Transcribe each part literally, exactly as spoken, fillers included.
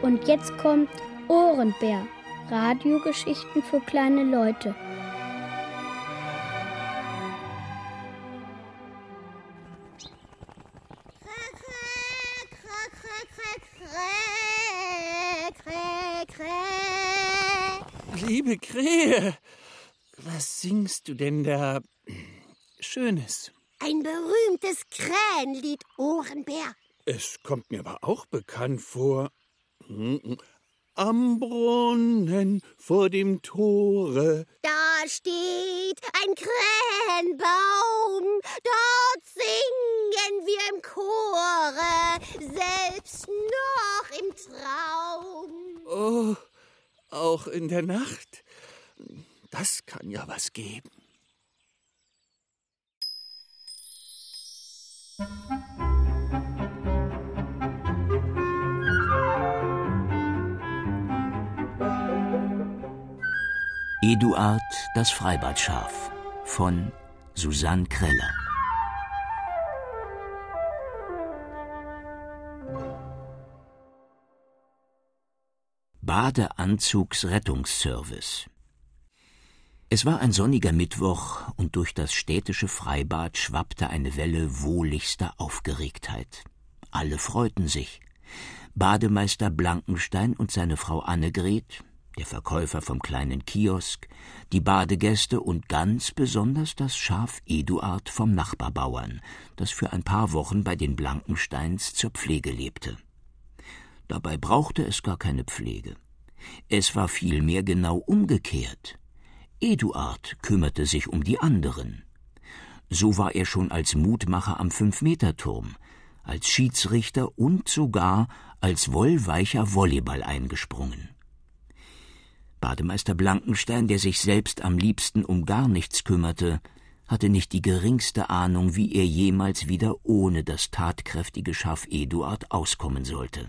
Und jetzt kommt Ohrenbär. Radiogeschichten für kleine Leute. Liebe Krähe, was singst du denn da Schönes? Ein berühmtes Krähenlied, Ohrenbär. Es kommt mir aber auch bekannt vor. Am Brunnen vor dem Tore. Da steht ein Krähenbaum, dort singen wir im Chore, selbst noch im Traum. Oh, auch in der Nacht? Das kann ja was geben. Eduard, das Freibadschaf von Susanne Kreller. Badeanzugsrettungsservice. Es war ein sonniger Mittwoch und durch das städtische Freibad schwappte eine Welle wohligster Aufgeregtheit. Alle freuten sich. Bademeister Blankenstein und seine Frau Annegret, der Verkäufer vom kleinen Kiosk, die Badegäste und ganz besonders das Schaf Eduard vom Nachbarbauern, das für ein paar Wochen bei den Blankensteins zur Pflege lebte. Dabei brauchte es gar keine Pflege. Es war vielmehr genau umgekehrt. Eduard kümmerte sich um die anderen. So war er schon als Mutmacher am Fünf-Meter-Turm, als Schiedsrichter und sogar als wollweicher Volleyball eingesprungen. Bademeister Blankenstein, der sich selbst am liebsten um gar nichts kümmerte, hatte nicht die geringste Ahnung, wie er jemals wieder ohne das tatkräftige Schaf Eduard auskommen sollte.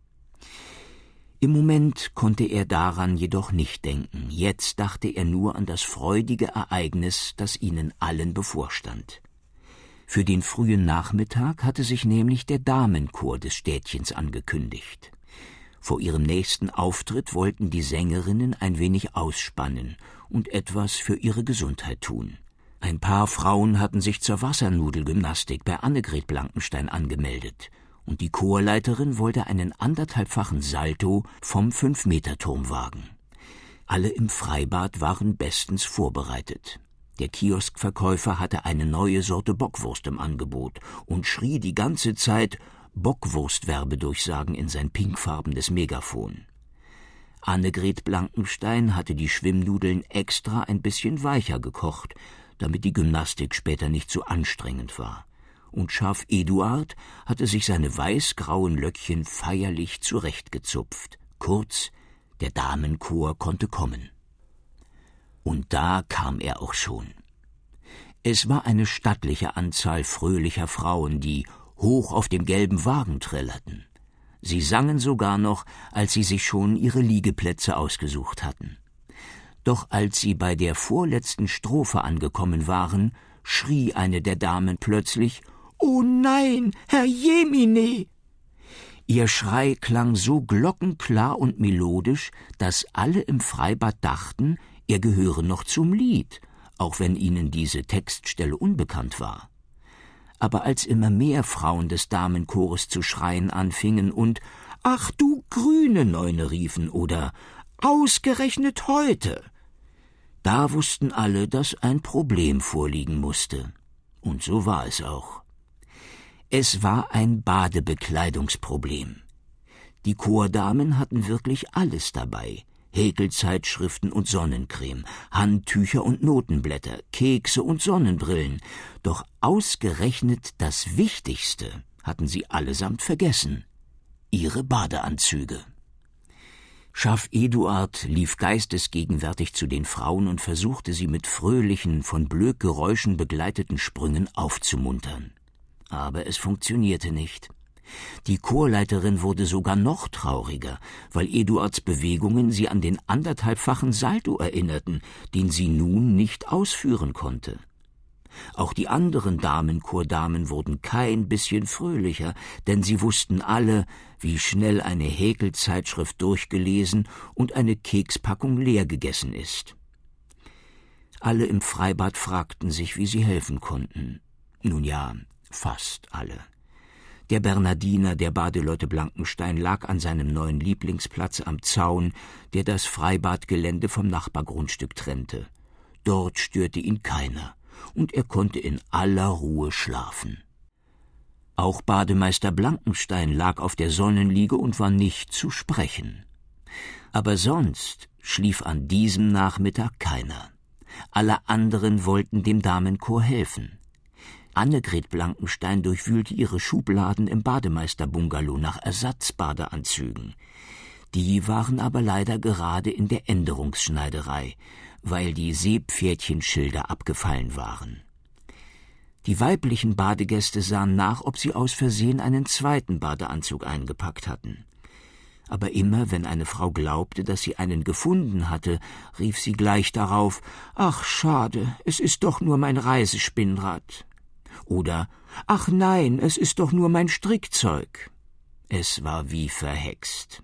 Im Moment konnte er daran jedoch nicht denken. Jetzt dachte er nur an das freudige Ereignis, das ihnen allen bevorstand. Für den frühen Nachmittag hatte sich nämlich der Damenchor des Städtchens angekündigt. Vor ihrem nächsten Auftritt wollten die Sängerinnen ein wenig ausspannen und etwas für ihre Gesundheit tun. Ein paar Frauen hatten sich zur Wassernudelgymnastik bei Annegret Blankenstein angemeldet, und die Chorleiterin wollte einen anderthalbfachen Salto vom Fünf-Meter-Turm wagen. Alle im Freibad waren bestens vorbereitet. Der Kioskverkäufer hatte eine neue Sorte Bockwurst im Angebot und schrie die ganze Zeit Bockwurst-Werbedurchsagen in sein pinkfarbenes Megafon. Annegret Blankenstein hatte die Schwimmnudeln extra ein bisschen weicher gekocht, damit die Gymnastik später nicht so anstrengend war. Und Schaf Eduard hatte sich seine weiß-grauen Löckchen feierlich zurechtgezupft. Kurz, der Damenchor konnte kommen. Und da kam er auch schon. Es war eine stattliche Anzahl fröhlicher Frauen, die hoch auf dem gelben Wagen trillerten. Sie sangen sogar noch, als sie sich schon ihre Liegeplätze ausgesucht hatten. Doch als sie bei der vorletzten Strophe angekommen waren, schrie eine der Damen plötzlich: »Oh nein, Herr Jemine!« Ihr Schrei klang so glockenklar und melodisch, dass alle im Freibad dachten, er gehöre noch zum Lied, auch wenn ihnen diese Textstelle unbekannt war. Aber als immer mehr Frauen des Damenchores zu schreien anfingen und »Ach du grüne Neune« riefen oder »Ausgerechnet heute«, da wussten alle, dass ein Problem vorliegen musste. Und so war es auch. Es war ein Badebekleidungsproblem. Die Chordamen hatten wirklich alles dabei: Häkelzeitschriften und Sonnencreme, Handtücher und Notenblätter, Kekse und Sonnenbrillen. Doch ausgerechnet das Wichtigste hatten sie allesamt vergessen: ihre Badeanzüge. Schaf Eduard lief geistesgegenwärtig zu den Frauen und versuchte sie mit fröhlichen, von Blökgeräuschen begleiteten Sprüngen aufzumuntern. Aber es funktionierte nicht. Die Chorleiterin wurde sogar noch trauriger, weil Eduards Bewegungen sie an den anderthalbfachen Salto erinnerten, den sie nun nicht ausführen konnte. Auch die anderen Damenchordamen wurden kein bisschen fröhlicher, denn sie wussten alle, wie schnell eine Häkelzeitschrift durchgelesen und eine Kekspackung leer gegessen ist. Alle im Freibad fragten sich, wie sie helfen konnten. Nun ja, fast alle. Der Bernardiner der Badelotte Blankenstein lag an seinem neuen Lieblingsplatz am Zaun, der das Freibadgelände vom Nachbargrundstück trennte. Dort störte ihn keiner, und er konnte in aller Ruhe schlafen. Auch Bademeister Blankenstein lag auf der Sonnenliege und war nicht zu sprechen. Aber sonst schlief an diesem Nachmittag keiner. Alle anderen wollten dem Damenchor helfen. Annegret Blankenstein durchwühlte ihre Schubladen im Bademeisterbungalow nach Ersatzbadeanzügen. Die waren aber leider gerade in der Änderungsschneiderei, weil die Seepferdchenschilder abgefallen waren. Die weiblichen Badegäste sahen nach, ob sie aus Versehen einen zweiten Badeanzug eingepackt hatten. Aber immer, wenn eine Frau glaubte, dass sie einen gefunden hatte, rief sie gleich darauf: »Ach, schade, es ist doch nur mein Reisespinnrad.« Oder »Ach nein, es ist doch nur mein Strickzeug.« Es war wie verhext.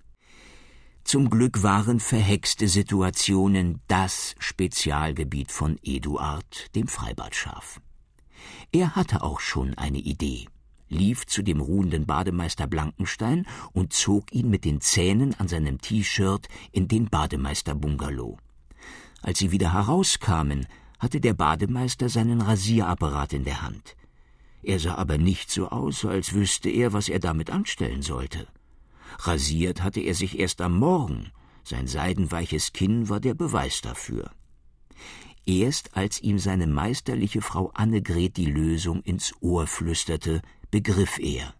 Zum Glück waren verhexte Situationen das Spezialgebiet von Eduard, dem Freibadschaf. Er hatte auch schon eine Idee, lief zu dem ruhenden Bademeister Blankenstein und zog ihn mit den Zähnen an seinem T-Shirt in den Bademeisterbungalow. Als sie wieder herauskamen, hatte der Bademeister seinen Rasierapparat in der Hand. Er sah aber nicht so aus, als wüsste er, was er damit anstellen sollte. Rasiert hatte er sich erst am Morgen, sein seidenweiches Kinn war der Beweis dafür. Erst als ihm seine meisterliche Frau Annegret die Lösung ins Ohr flüsterte, begriff er.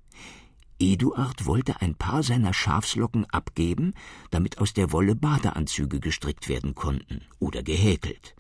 Eduard wollte ein paar seiner Schafslocken abgeben, damit aus der Wolle Badeanzüge gestrickt werden konnten oder gehäkelt.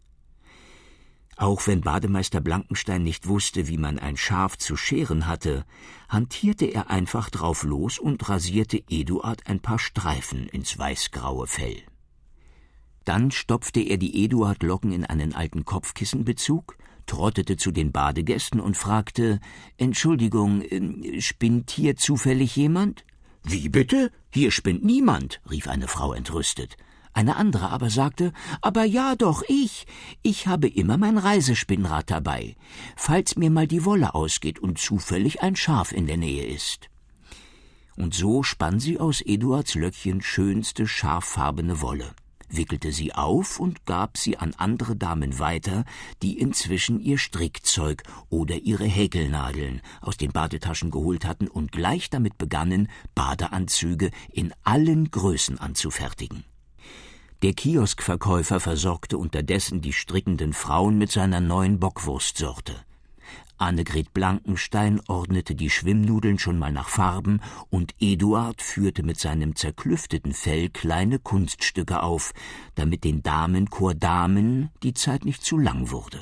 Auch wenn Bademeister Blankenstein nicht wusste, wie man ein Schaf zu scheren hatte, hantierte er einfach drauf los und rasierte Eduard ein paar Streifen ins weißgraue Fell. Dann stopfte er die Eduard-Locken in einen alten Kopfkissenbezug, trottete zu den Badegästen und fragte: »Entschuldigung, spinnt hier zufällig jemand?« »Wie bitte? Hier spinnt niemand«, rief eine Frau entrüstet. Eine andere aber sagte: »Aber ja doch, ich. Ich habe immer mein Reisespinnrad dabei, falls mir mal die Wolle ausgeht und zufällig ein Schaf in der Nähe ist.« Und so spann sie aus Eduards Löckchen schönste scharffarbene Wolle, wickelte sie auf und gab sie an andere Damen weiter, die inzwischen ihr Strickzeug oder ihre Häkelnadeln aus den Badetaschen geholt hatten und gleich damit begannen, Badeanzüge in allen Größen anzufertigen. Der Kioskverkäufer versorgte unterdessen die strickenden Frauen mit seiner neuen Bockwurstsorte. Annegret Blankenstein ordnete die Schwimmnudeln schon mal nach Farben und Eduard führte mit seinem zerklüfteten Fell kleine Kunststücke auf, damit den Damenchordamen die Zeit nicht zu lang wurde.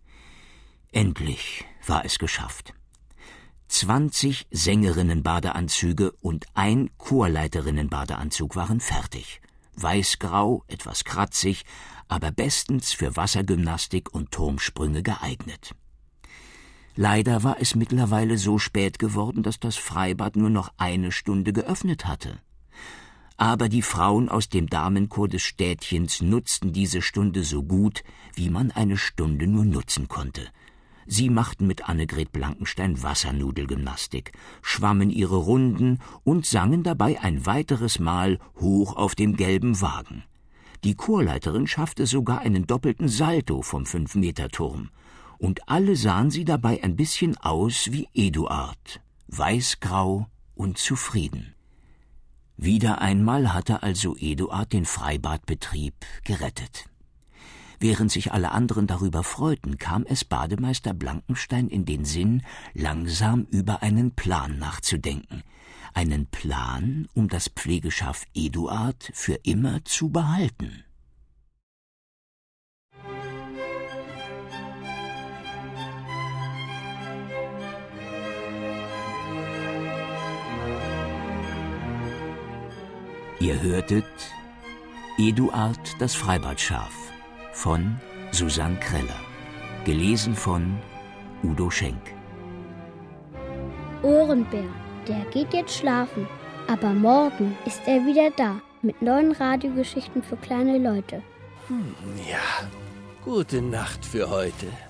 Endlich war es geschafft. Zwanzig Sängerinnenbadeanzüge und ein Chorleiterinnenbadeanzug waren fertig. Weißgrau, etwas kratzig, aber bestens für Wassergymnastik und Turmsprünge geeignet. Leider war es mittlerweile so spät geworden, dass das Freibad nur noch eine Stunde geöffnet hatte. Aber die Frauen aus dem Damenchor des Städtchens nutzten diese Stunde so gut, wie man eine Stunde nur nutzen konnte. Sie machten mit Annegret Blankenstein Wassernudelgymnastik, schwammen ihre Runden und sangen dabei ein weiteres Mal hoch auf dem gelben Wagen. Die Chorleiterin schaffte sogar einen doppelten Salto vom Fünf-Meter-Turm. Und alle sahen sie dabei ein bisschen aus wie Eduard, weißgrau und zufrieden. Wieder einmal hatte also Eduard den Freibadbetrieb gerettet. Während sich alle anderen darüber freuten, kam es Bademeister Blankenstein in den Sinn, langsam über einen Plan nachzudenken. Einen Plan, um das Pflegeschaf Eduard für immer zu behalten. Ihr hörtet Eduard das Freibadschaf von Susanne Kreller, Gelesen von Udo Schenk. Ohrenbär, der geht jetzt schlafen. Aber morgen ist er wieder da mit neuen Radiogeschichten für kleine Leute. Hm, ja, gute Nacht für heute.